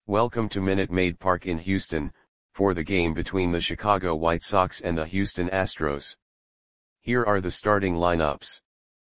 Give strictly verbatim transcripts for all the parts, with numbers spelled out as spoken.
Welcome to Minute Maid Park in Houston, for the game between the Chicago White Sox and the Houston Astros. Here are the starting lineups.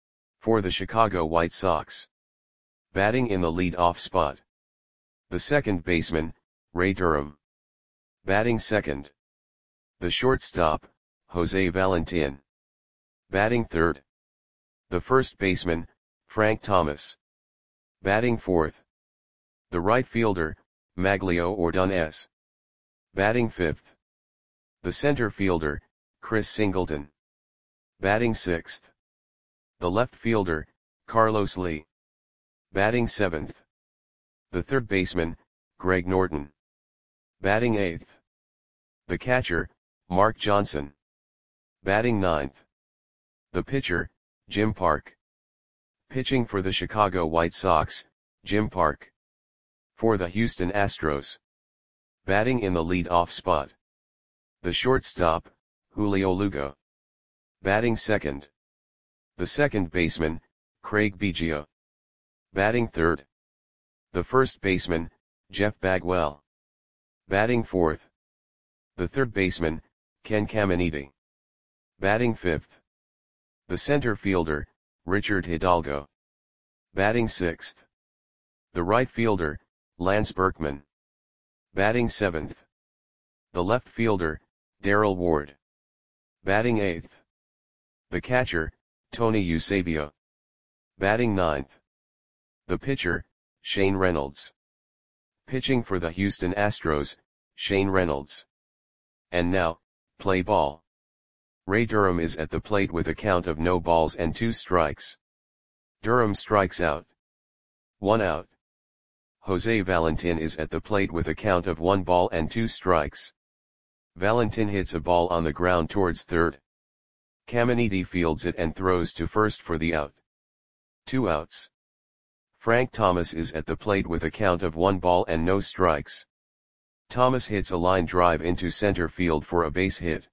For the Chicago White Sox. Batting in the lead-off spot. The second baseman, Ray Durham. Batting second. The shortstop, Jose Valentin. Batting third. The first baseman, Frank Thomas. Batting fourth. The right fielder, Maglio Ordonez. Batting fifth. The center fielder, Chris Singleton. Batting sixth. The left fielder, Carlos Lee. Batting seventh. The third baseman, Greg Norton. Batting eighth. The catcher, Mark Johnson. Batting ninth. The pitcher, Jim Park. Pitching for the Chicago White Sox, Jim Park. For the Houston Astros. Batting in the lead-off spot. The shortstop, Julio Lugo. Batting second. The second baseman, Craig Biggio. Batting third. The first baseman, Jeff Bagwell. Batting fourth. The third baseman, Ken Caminiti. Batting fifth. The center fielder, Richard Hidalgo. Batting sixth. The right fielder, Lance Berkman. Batting seventh. The left fielder, Darrell Ward. Batting eighth. The catcher, Tony Eusebio. Batting ninth. The pitcher, Shane Reynolds. Pitching for the Houston Astros, Shane Reynolds. And now, play ball. Ray Durham is at the plate with a count of no balls and two strikes. Durham strikes out. One out. Jose Valentin is at the plate with a count of one ball and two strikes. Valentin hits a ball on the ground towards third. Caminiti fields it and throws to first for the out. Two outs. Frank Thomas is at the plate with a count of one ball and no strikes. Thomas hits a line drive into center field for a base hit.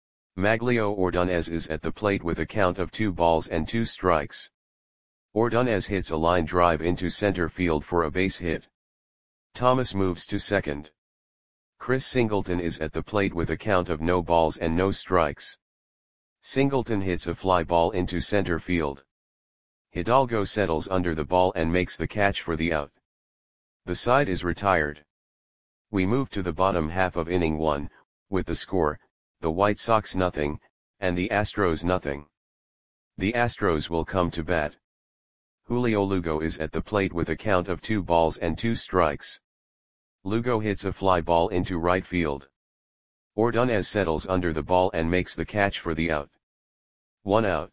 Maglio Ordonez is at the plate with a count of two balls and two strikes. Ordonez hits a line drive into center field for a base hit. Thomas moves to second. Chris Singleton is at the plate with a count of no balls and no strikes. Singleton hits a fly ball into center field. Hidalgo settles under the ball and makes the catch for the out. The side is retired. We move to the bottom half of inning one, with the score, the White Sox nothing, and the Astros nothing. The Astros will come to bat. Julio Lugo is at the plate with a count of two balls and two strikes. Lugo hits a fly ball into right field. Ordonez settles under the ball and makes the catch for the out. One out.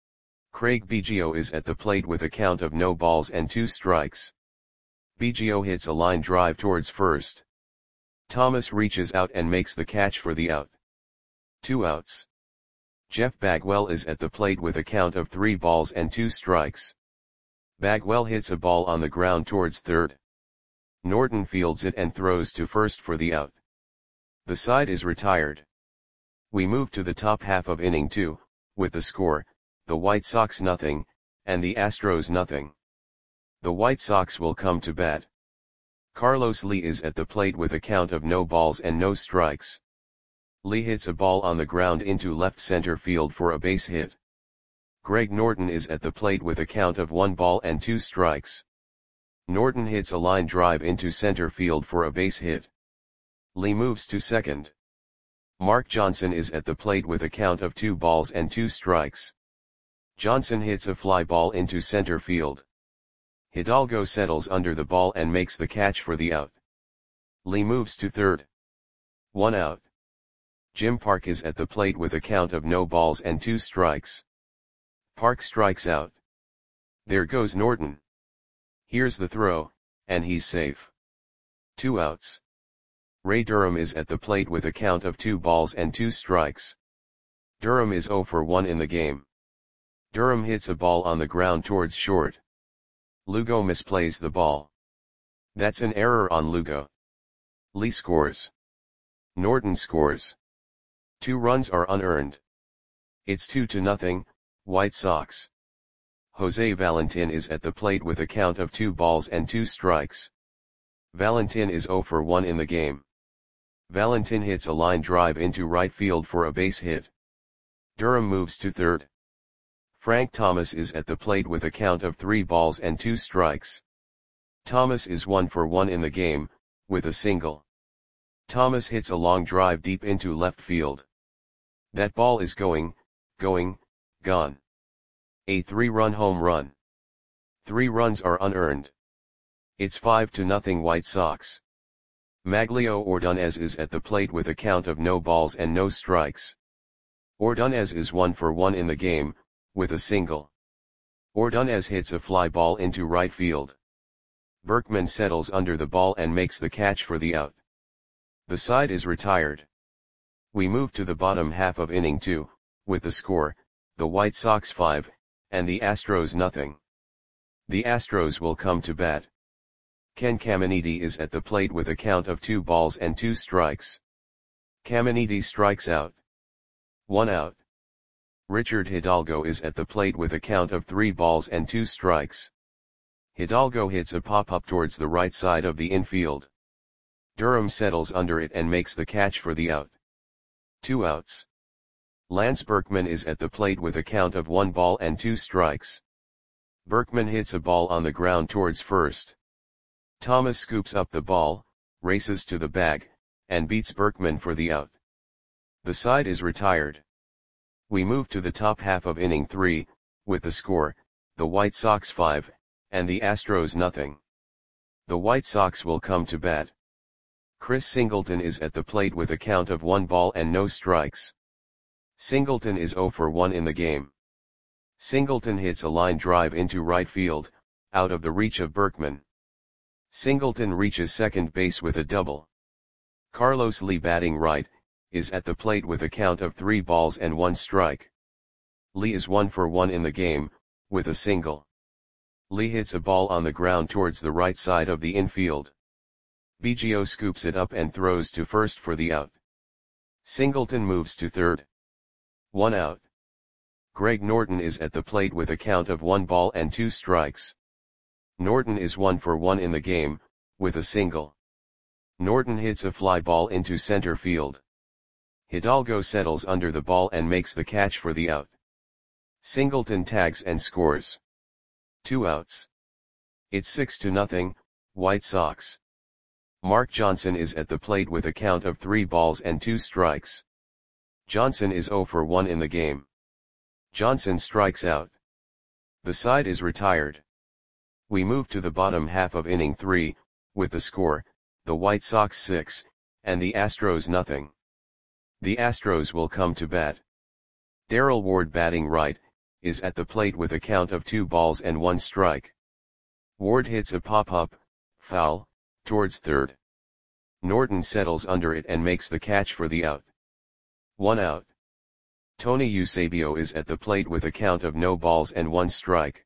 Craig Biggio is at the plate with a count of no balls and two strikes. Biggio hits a line drive towards first. Thomas reaches out and makes the catch for the out. Two outs. Jeff Bagwell is at the plate with a count of three balls and two strikes. Bagwell hits a ball on the ground towards third. Norton fields it and throws to first for the out. The side is retired. We move to the top half of inning two, with the score, the White Sox nothing, and the Astros nothing. The White Sox will come to bat. Carlos Lee is at the plate with a count of no balls and no strikes. Lee hits a ball on the ground into left center field for a base hit. Greg Norton is at the plate with a count of one ball and two strikes. Norton hits a line drive into center field for a base hit. Lee moves to second. Mark Johnson is at the plate with a count of two balls and two strikes. Johnson hits a fly ball into center field. Hidalgo settles under the ball and makes the catch for the out. Lee moves to third. One out. Jim Park is at the plate with a count of no balls and two strikes. Park strikes out. There goes Norton. Here's the throw, and he's safe. Two outs. Ray Durham is at the plate with a count of two balls and two strikes. Durham is zero for one in the game. Durham hits a ball on the ground towards short. Lugo misplays the ball. That's an error on Lugo. Lee scores. Norton scores. Two runs are unearned. It's two to nothing, White Sox. Jose Valentin is at the plate with a count of two balls and two strikes. Valentin is zero for one in the game. Valentin hits a line drive into right field for a base hit. Durham moves to third. Frank Thomas is at the plate with a count of three balls and two strikes. Thomas is one for one in the game, with a single. Thomas hits a long drive deep into left field. That ball is going, going, gone. A three-run home run. Three runs are unearned. It's five to nothing White Sox. Maglio Ordonez is at the plate with a count of no balls and no strikes. Ordonez is one for one in the game, with a single. Ordonez hits a fly ball into right field. Berkman settles under the ball and makes the catch for the out. The side is retired. We move to the bottom half of inning two, with the score, the White Sox five, and the Astros nothing. The Astros will come to bat. Ken Caminiti is at the plate with a count of two balls and two strikes. Caminiti strikes out. One out. Richard Hidalgo is at the plate with a count of three balls and two strikes. Hidalgo hits a pop-up towards the right side of the infield. Durham settles under it and makes the catch for the out. Two outs. Lance Berkman is at the plate with a count of one ball and two strikes. Berkman hits a ball on the ground towards first. Thomas scoops up the ball, races to the bag, and beats Berkman for the out. The side is retired. We move to the top half of inning three, with the score, the White Sox five, and the Astros nothing. The White Sox will come to bat. Chris Singleton is at the plate with a count of one ball and no strikes. Singleton is zero for one in the game. Singleton hits a line drive into right field, out of the reach of Berkman. Singleton reaches second base with a double. Carlos Lee, batting right, is at the plate with a count of three balls and one strike. Lee is one for one in the game, with a single. Lee hits a ball on the ground towards the right side of the infield. Biggio scoops it up and throws to first for the out. Singleton moves to third. One out. Greg Norton is at the plate with a count of one ball and two strikes. Norton is one for one in the game, with a single. Norton hits a fly ball into center field. Hidalgo settles under the ball and makes the catch for the out. Singleton tags and scores. Two outs. It's six to nothing, White Sox. Mark Johnson is at the plate with a count of three balls and two strikes. Johnson is zero for one in the game. Johnson strikes out. The side is retired. We move to the bottom half of inning three, with the score, the White Sox six, and the Astros nothing. The Astros will come to bat. Darrell Ward, batting right, is at the plate with a count of two balls and one strike. Ward hits a pop-up, foul, towards third. Norton settles under it and makes the catch for the out. One out. Tony Eusebio is at the plate with a count of no balls and one strike.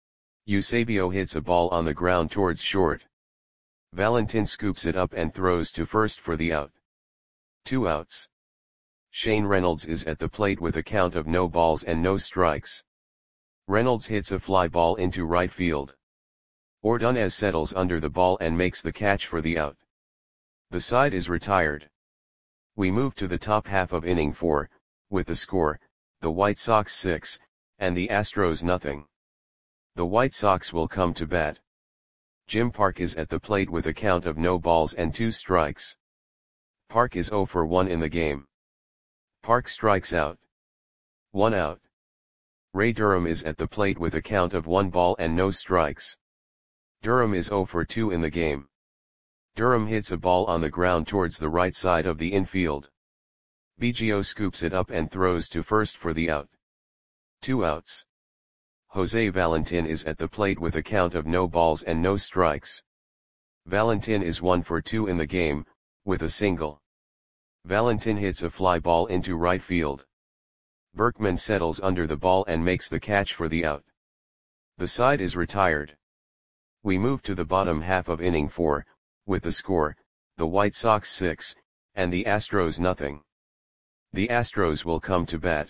Eusebio hits a ball on the ground towards short. Valentin scoops it up and throws to first for the out. Two outs. Shane Reynolds is at the plate with a count of no balls and no strikes. Reynolds hits a fly ball into right field. Ordonez settles under the ball and makes the catch for the out. The side is retired. We move to the top half of inning four, with the score, the White Sox six, and the Astros nothing. The White Sox will come to bat. Jim Park is at the plate with a count of no balls and two strikes. Park is zero for one in the game. Park strikes out. One out. Ray Durham is at the plate with a count of one ball and no strikes. Durham is zero for two in the game. Durham hits a ball on the ground towards the right side of the infield. Biggio scoops it up and throws to first for the out. Two outs. Jose Valentin is at the plate with a count of no balls and no strikes. Valentin is one for two in the game, with a single. Valentin hits a fly ball into right field. Berkman settles under the ball and makes the catch for the out. The side is retired. We move to the bottom half of inning four, with the score, the White Sox six, and the Astros nothing. The Astros will come to bat.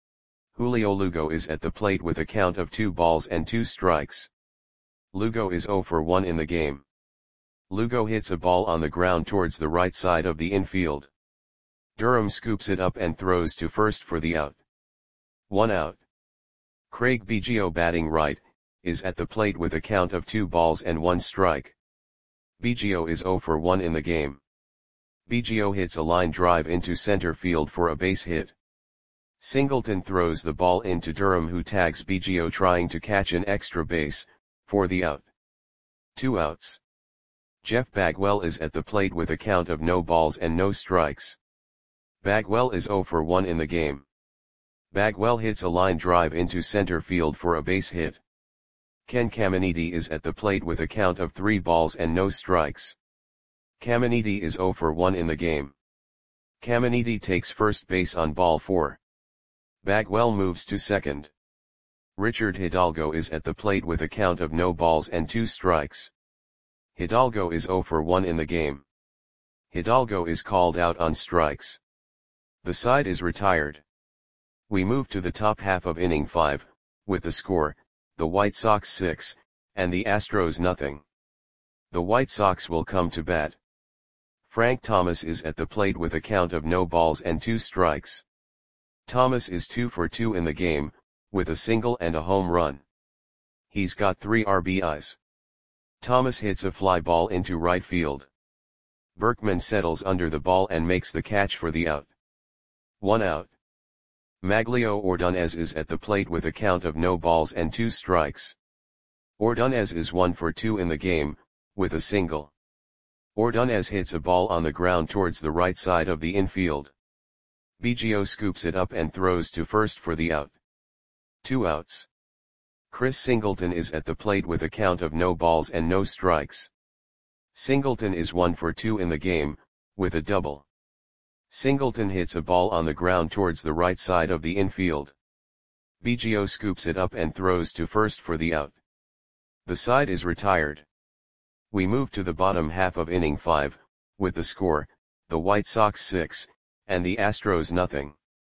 Julio Lugo is at the plate with a count of two balls and two strikes. Lugo is zero for one in the game. Lugo hits a ball on the ground towards the right side of the infield. Durham scoops it up and throws to first for the out. One out. Craig Biggio, batting right, is at the plate with a count of two balls and one strike. Biggio is zero for one in the game. Biggio hits a line drive into center field for a base hit. Singleton throws the ball into Durham, who tags Biggio trying to catch an extra base, for the out. Two outs. Jeff Bagwell is at the plate with a count of no balls and no strikes. Bagwell is zero for one in the game. Bagwell hits a line drive into center field for a base hit. Ken Caminiti is at the plate with a count of three balls and no strikes. Caminiti is zero for one in the game. Caminiti takes first base on ball four. Bagwell moves to second. Richard Hidalgo is at the plate with a count of no balls and two strikes. Hidalgo is zero for one in the game. Hidalgo is called out on strikes. The side is retired. We move to the top half of inning five, with the score, the White Sox six, and the Astros nothing. The White Sox will come to bat. Frank Thomas is at the plate with a count of no balls and two strikes. Thomas is two for two in the game, with a single and a home run. He's got three R B Is. Thomas hits a fly ball into right field. Berkman settles under the ball and makes the catch for the out. One out. Maglio Ordonez is at the plate with a count of no balls and two strikes. Ordonez is one for two in the game, with a single. Ordonez hits a ball on the ground towards the right side of the infield. Biggio scoops it up and throws to first for the out. Two outs. Chris Singleton is at the plate with a count of no balls and no strikes. Singleton is one for two in the game, with a double. Singleton hits a ball on the ground towards the right side of the infield. Biggio scoops it up and throws to first for the out. The side is retired. We move to the bottom half of inning five, with the score, the White Sox six, and the Astros nothing.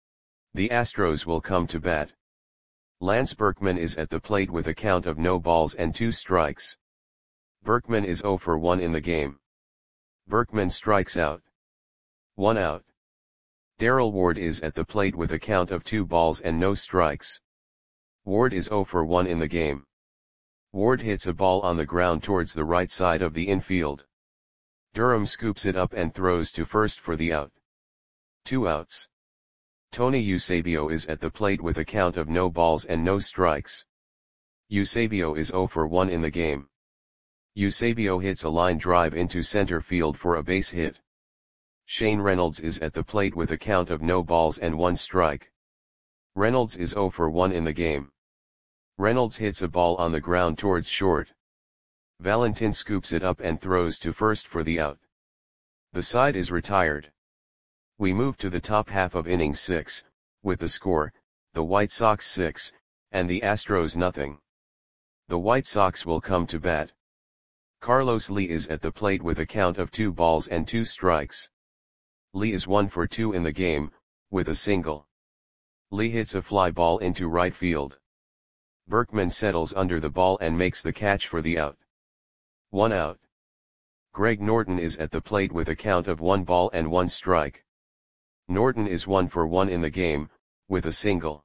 The Astros will come to bat. Lance Berkman is at the plate with a count of no balls and two strikes. Berkman is zero for one in the game. Berkman strikes out. One out. Darrell Ward is at the plate with a count of two balls and no strikes. Ward is zero for one in the game. Ward hits a ball on the ground towards the right side of the infield. Durham scoops it up and throws to first for the out. Two outs. Tony Eusebio is at the plate with a count of no balls and no strikes. Eusebio is zero for one in the game. Eusebio hits a line drive into center field for a base hit. Shane Reynolds is at the plate with a count of no balls and one strike. Reynolds is zero for one in the game. Reynolds hits a ball on the ground towards short. Valentin scoops it up and throws to first for the out. The side is retired. We move to the top half of inning six, with the score, the White Sox six, and the Astros nothing. The White Sox will come to bat. Carlos Lee is at the plate with a count of two balls and two strikes. Lee is one for two in the game, with a single. Lee hits a fly ball into right field. Berkman settles under the ball and makes the catch for the out. One out. Greg Norton is at the plate with a count of one ball and one strike. Norton is one for one in the game, with a single.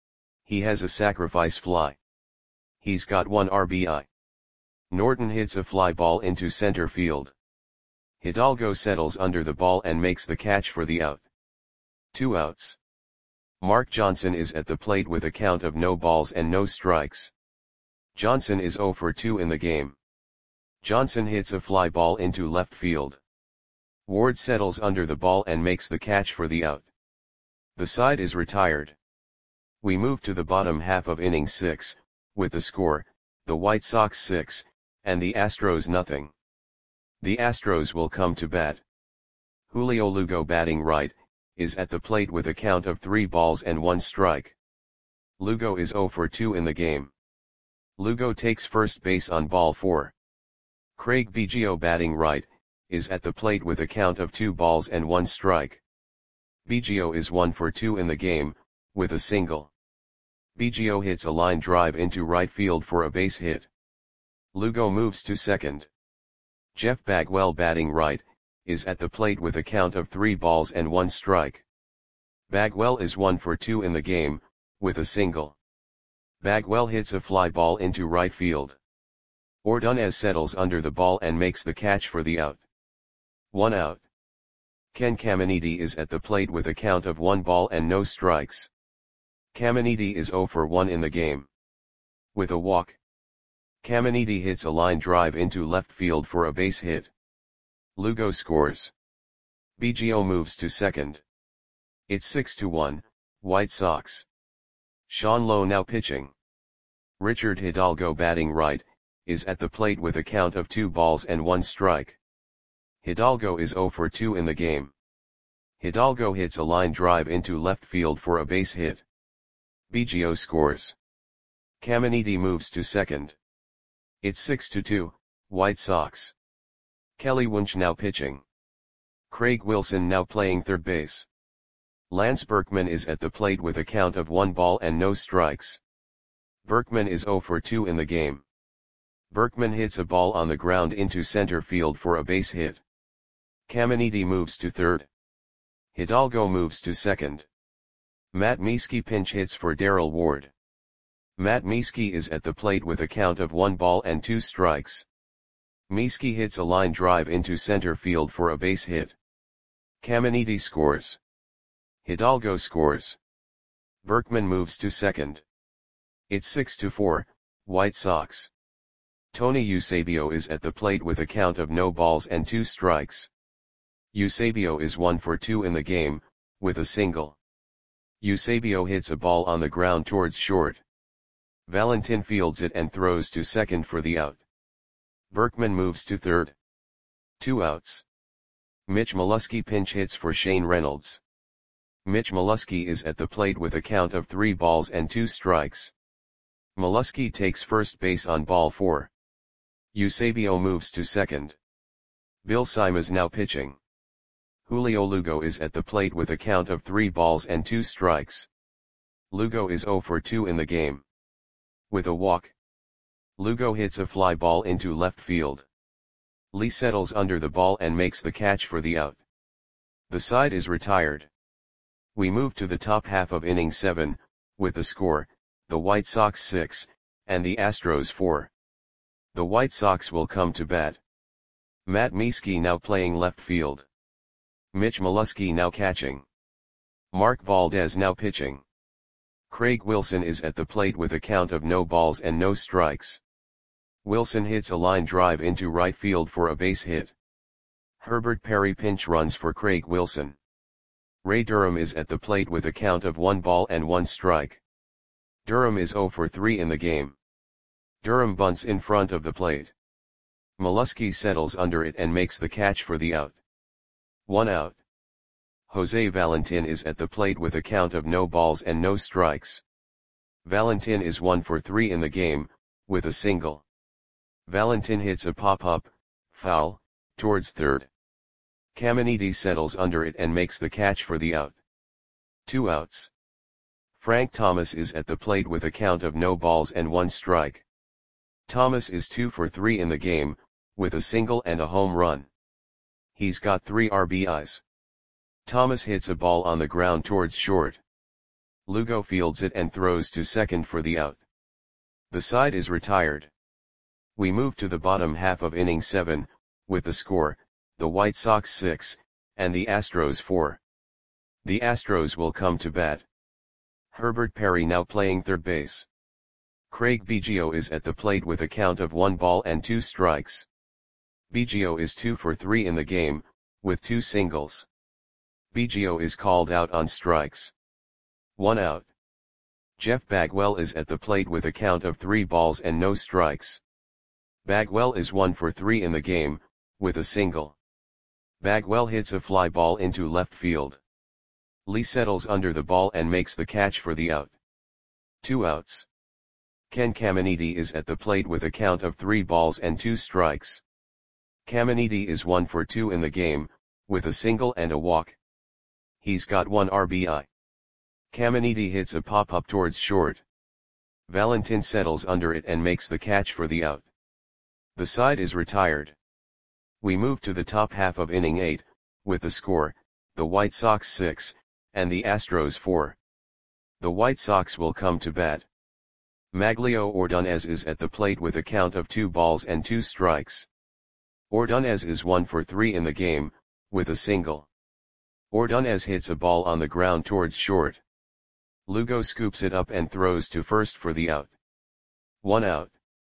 He has a sacrifice fly. He's got one R B I. Norton hits a fly ball into center field. Hidalgo settles under the ball and makes the catch for the out. Two outs. Mark Johnson is at the plate with a count of no balls and no strikes. Johnson is zero for two in the game. Johnson hits a fly ball into left field. Ward settles under the ball and makes the catch for the out. The side is retired. We move to the bottom half of inning six, with the score, the White Sox six, and the Astros nothing. The Astros will come to bat. Julio Lugo, batting right, is at the plate with a count of three balls and one strike. Lugo is zero for two in the game. Lugo takes first base on ball four. Craig Biggio, batting right, is at the plate with a count of two balls and one strike. Biggio is one for two in the game, with a single. Biggio hits a line drive into right field for a base hit. Lugo moves to second. Jeff Bagwell batting right, is at the plate with a count of three balls and one strike. Bagwell is one for two in the game, with a single. Bagwell hits a fly ball into right field. Ordonez settles under the ball and makes the catch for the out. One out. Ken Caminiti is at the plate with a count of one ball and no strikes. Caminiti is zero for one in the game. With a walk, Caminiti hits a line drive into left field for a base hit. Lugo scores. Biggio moves to second. It's six to one, White Sox. Sean Lowe now pitching. Richard Hidalgo batting right, is at the plate with a count of two balls and one strike. Hidalgo is zero for two in the game. Hidalgo hits a line drive into left field for a base hit. Biggio scores. Caminiti moves to second. It's six to two, White Sox. Kelly Wunsch now pitching. Craig Wilson now playing third base. Lance Berkman is at the plate with a count of one ball and no strikes. Berkman is zero for two in the game. Berkman hits a ball on the ground into center field for a base hit. Caminiti moves to third. Hidalgo moves to second. Matt Mieske pinch hits for Darrell Ward. Matt Mieske is at the plate with a count of one ball and two strikes. Mieske hits a line drive into center field for a base hit. Caminiti scores. Hidalgo scores. Berkman moves to second. It's six to four, White Sox. Tony Eusebio is at the plate with a count of no balls and two strikes. Eusebio is one for two in the game, with a single. Eusebio hits a ball on the ground towards short. Valentin fields it and throws to second for the out. Berkman moves to third. Two outs. Mitch Molesky pinch hits for Shane Reynolds. Mitch Molesky is at the plate with a count of three balls and two strikes. Molesky takes first base on ball four. Eusebio moves to second. Bill Simas now pitching. Julio Lugo is at the plate with a count of three balls and two strikes. Lugo is zero for two in the game. With a walk, Lugo hits a fly ball into left field. Lee settles under the ball and makes the catch for the out. The side is retired. We move to the top half of inning seven, with the score, the White Sox six, and the Astros four. The White Sox will come to bat. Matt Mieske now playing left field. Mitch Molesky now catching. Mark Valdez now pitching. Craig Wilson is at the plate with a count of no balls and no strikes. Wilson hits a line drive into right field for a base hit. Herbert Perry pinch runs for Craig Wilson. Ray Durham is at the plate with a count of one ball and one strike. Durham is zero for three in the game. Durham bunts in front of the plate. Molesky settles under it and makes the catch for the out. One out. Jose Valentin is at the plate with a count of no balls and no strikes. Valentin is one for three in the game, with a single. Valentin hits a pop-up, foul, towards third. Caminiti settles under it and makes the catch for the out. Two outs. Frank Thomas is at the plate with a count of no balls and one strike. Thomas is two for three in the game, with a single and a home run. He's got three R B Is. Thomas hits a ball on the ground towards short. Lugo fields it and throws to second for the out. The side is retired. We move to the bottom half of inning seven, with the score, the White Sox six, and the Astros four. The Astros will come to bat. Herbert Perry now playing third base. Craig Biggio is at the plate with a count of one ball and two strikes. Biggio is two for three in the game, with two singles. Biggio is called out on strikes. One out. Jeff Bagwell is at the plate with a count of three balls and no strikes. Bagwell is one for three in the game, with a single. Bagwell hits a fly ball into left field. Lee settles under the ball and makes the catch for the out. Two outs. Ken Caminiti is at the plate with a count of three balls and two strikes. Caminiti is one for two in the game, with a single and a walk. He's got one R B I. Caminiti hits a pop-up towards short. Valentin settles under it and makes the catch for the out. The side is retired. We move to the top half of inning eight, with the score, the White Sox six, and the Astros four. The White Sox will come to bat. Maglio Ordonez is at the plate with a count of two balls and two strikes. Ordonez is one for three in the game, with a single. Ordonez hits a ball on the ground towards short. Lugo scoops it up and throws to first for the out. One out.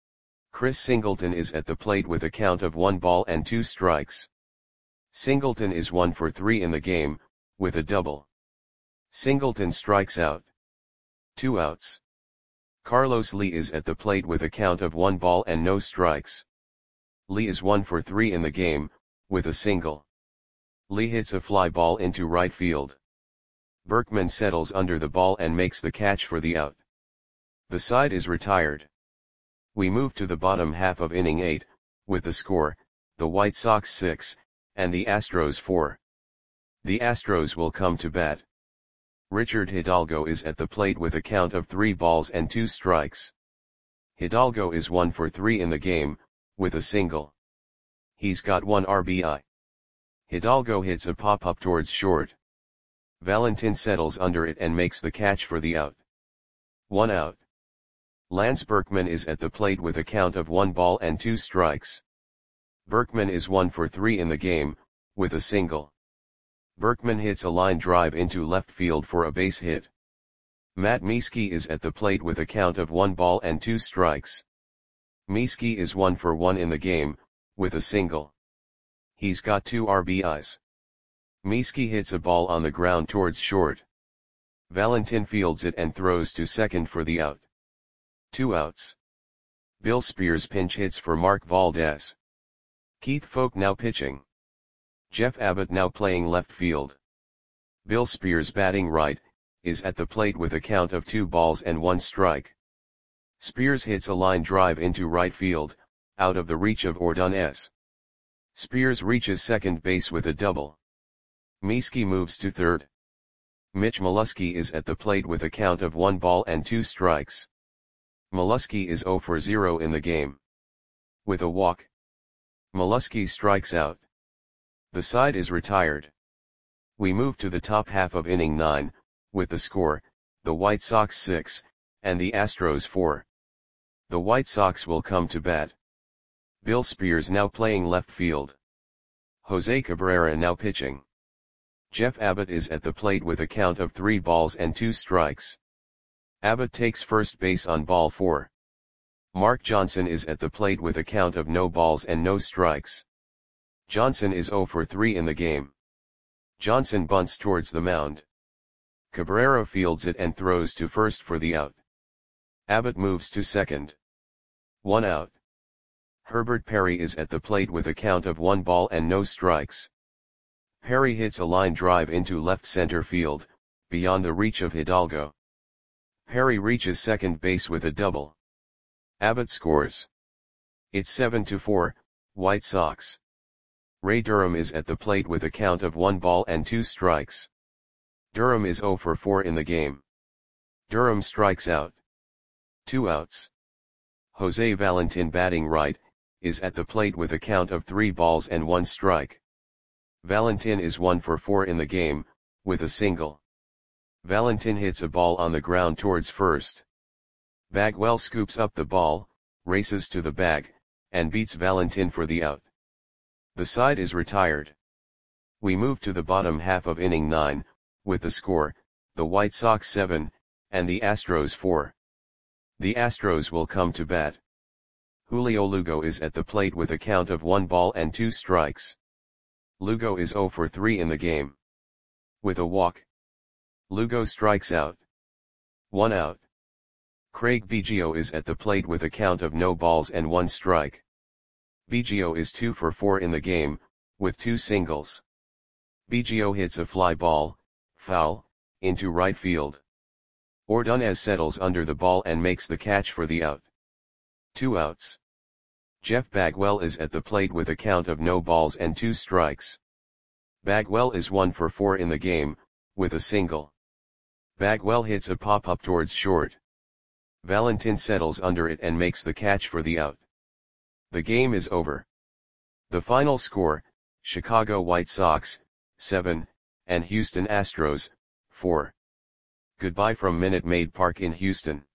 Chris Singleton is at the plate with a count of one ball and two strikes. Singleton is one for three in the game, with a double. Singleton strikes out. Two outs. Carlos Lee is at the plate with a count of one ball and no strikes. Lee is one for three in the game, with a single. Lee hits a fly ball into right field. Berkman settles under the ball and makes the catch for the out. The side is retired. We move to the bottom half of inning eight, with the score, the White Sox six, and the Astros four. The Astros will come to bat. Richard Hidalgo is at the plate with a count of three balls and two strikes. Hidalgo is one for three in the game, with a single. He's got one R B I. Hidalgo hits a pop-up towards short. Valentin settles under it and makes the catch for the out. One out. Lance Berkman is at the plate with a count of one ball and two strikes. Berkman is one for three in the game, with a single. Berkman hits a line drive into left field for a base hit. Matt Mieske is at the plate with a count of one ball and two strikes. Mieske is one for one in the game, with a single. He's got two R B Is. Mieske hits a ball on the ground towards short. Valentin fields it and throws to second for the out. Two outs. Bill Spears pinch hits for Mark Valdez. Keith Foulke now pitching. Jeff Abbott now playing left field. Bill Spears batting right, is at the plate with a count of two balls and one strike. Spears hits a line drive into right field, out of the reach of Ordonez. Spears reaches second base with a double. Mieske moves to third. Mitch Molesky is at the plate with a count of one ball and two strikes. Molesky is zero for zero in the game. With a walk. Molesky strikes out. The side is retired. We move to the top half of inning nine, with the score, the White Sox six, and the Astros four. The White Sox will come to bat. Bill Spears now playing left field. Jose Cabrera now pitching. Jeff Abbott is at the plate with a count of three balls and two strikes. Abbott takes first base on ball four. Mark Johnson is at the plate with a count of no balls and no strikes. Johnson is zero for three in the game. Johnson bunts towards the mound. Cabrera fields it and throws to first for the out. Abbott moves to second. One out. Herbert Perry is at the plate with a count of one ball and no strikes. Perry hits a line drive into left center field, beyond the reach of Hidalgo. Perry reaches second base with a double. Abbott scores. It's seven to four, White Sox. Ray Durham is at the plate with a count of one ball and two strikes. Durham is zero for four in the game. Durham strikes out. Two outs. Jose Valentin batting right, is at the plate with a count of three balls and one strike. Valentin is one for four in the game, with a single. Valentin hits a ball on the ground towards first. Bagwell scoops up the ball, races to the bag, and beats Valentin for the out. The side is retired. We move to the bottom half of inning nine, with the score, the White Sox seven, and the Astros four. The Astros will come to bat. Julio Lugo is at the plate with a count of one ball and two strikes. Lugo is zero for three in the game. With a walk. Lugo strikes out. One out. Craig Biggio is at the plate with a count of no balls and one strike. Biggio is two for four in the game, with two singles. Biggio hits a fly ball, foul, into right field. Ordonez settles under the ball and makes the catch for the out. Two outs. Jeff Bagwell is at the plate with a count of no balls and two strikes. Bagwell is one for four in the game, with a single. Bagwell hits a pop-up towards short. Valentin settles under it and makes the catch for the out. The game is over. The final score, Chicago White Sox, seven, and Houston Astros, four. Goodbye from Minute Maid Park in Houston.